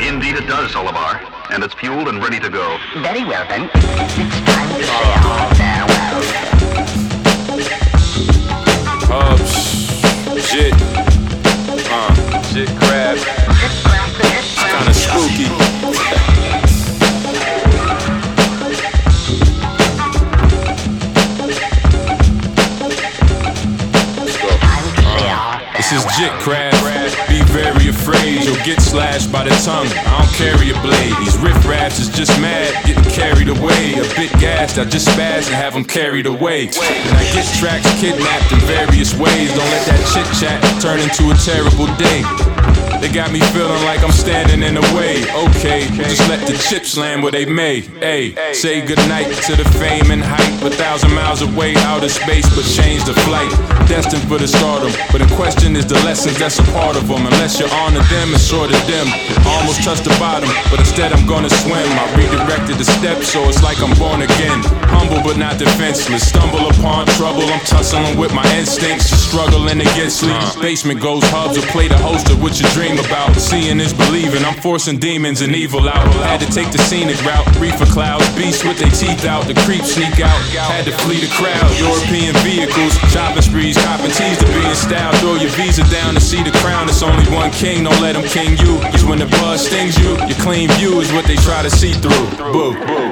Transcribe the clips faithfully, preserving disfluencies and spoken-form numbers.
Indeed it does, Olivar. And it's fueled and ready to go. Very well then. It's time to say our farewells. Hubs, Jit, uh, Jit Crab. It's kinda spooky. This is Jit Crab. Be very afraid you'll get slashed by the tongue. I don't carry a blade. These riff-raps is just mad, getting carried away. A bit gassed, I just spaz and have them carried away. And I get tracks kidnapped in various ways. Don't let that chit-chat turn into a terrible day. They got me feeling like I'm standing in the way. Okay, just let the chips land where they may. Ay, say goodnight to the fame and hype. A thousand miles away, outer space, but change the flight. Destined for the stardom, but in question is the lessons that's a part of them. Unless you honor them, it's sort of them. Almost touched the bottom, but instead I'm gonna swim. I redirected the steps, so it's like I'm born again. Humble but not defenseless. Stumble upon trouble, I'm tussling with my instincts. Just struggling to get sleep. Basement goes hubs, or play the host of what you dream about. Seeing is believing, I'm forcing demons and evil out. Had to take the scenic route, reefer clouds, beasts with their teeth out, the creeps sneak out. Had to flee the crowd, European vehicles, shopping sprees, copping teas to be in style. Throw your visa down to see the crown, it's only one king, don't let them king you. Cause when the buzz stings you, your clean view is what they try to see through. Boo.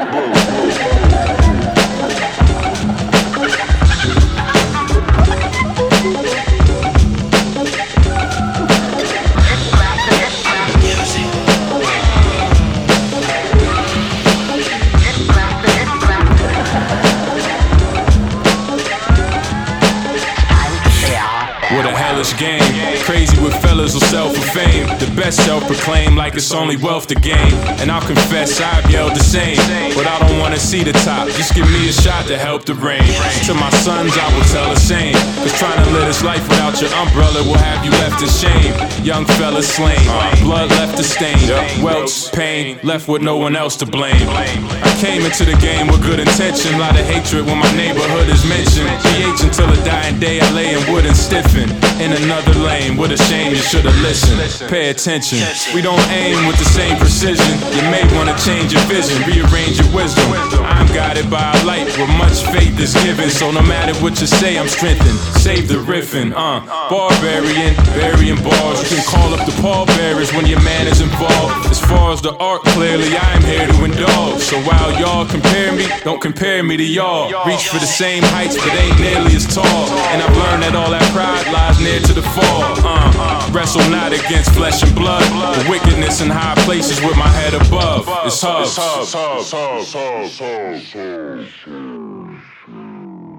What a hellish game. Crazy with fellas who'll sell for fame. The best self-proclaimed like it's only wealth to gain. And I'll confess I've yelled the same, but I don't wanna see the top. Just give me a shot to help the rain. To my sons I will tell the same. Cause trying to live this life without your umbrella will have you left in shame. Young fellas slain, blood left to stain. Welts, pain, left with no one else to blame. I came into the game with good intention. Lot of hatred when my neighborhood is mentioned. P H until the dying day I lay in wood and stiffen. In another lane, what a shame you should've listened. Pay attention, we don't aim with the same precision. You may wanna change your vision, rearrange your wisdom. I'm guided by a light where much faith is given. So no matter what you say, I'm strengthened. Save the riffing, uh Barbarian, burying bars. You can call up the pallbearers when your man is involved. As far as the art, clearly I am here to indulge. So while y'all compare me, don't compare me to y'all. Reach for the same heights, but ain't nearly as tall. And I've learned that all that pride lies near to the fall. Uh, wrestle not against flesh and blood, the wickedness in high places with my head above. It's hubs.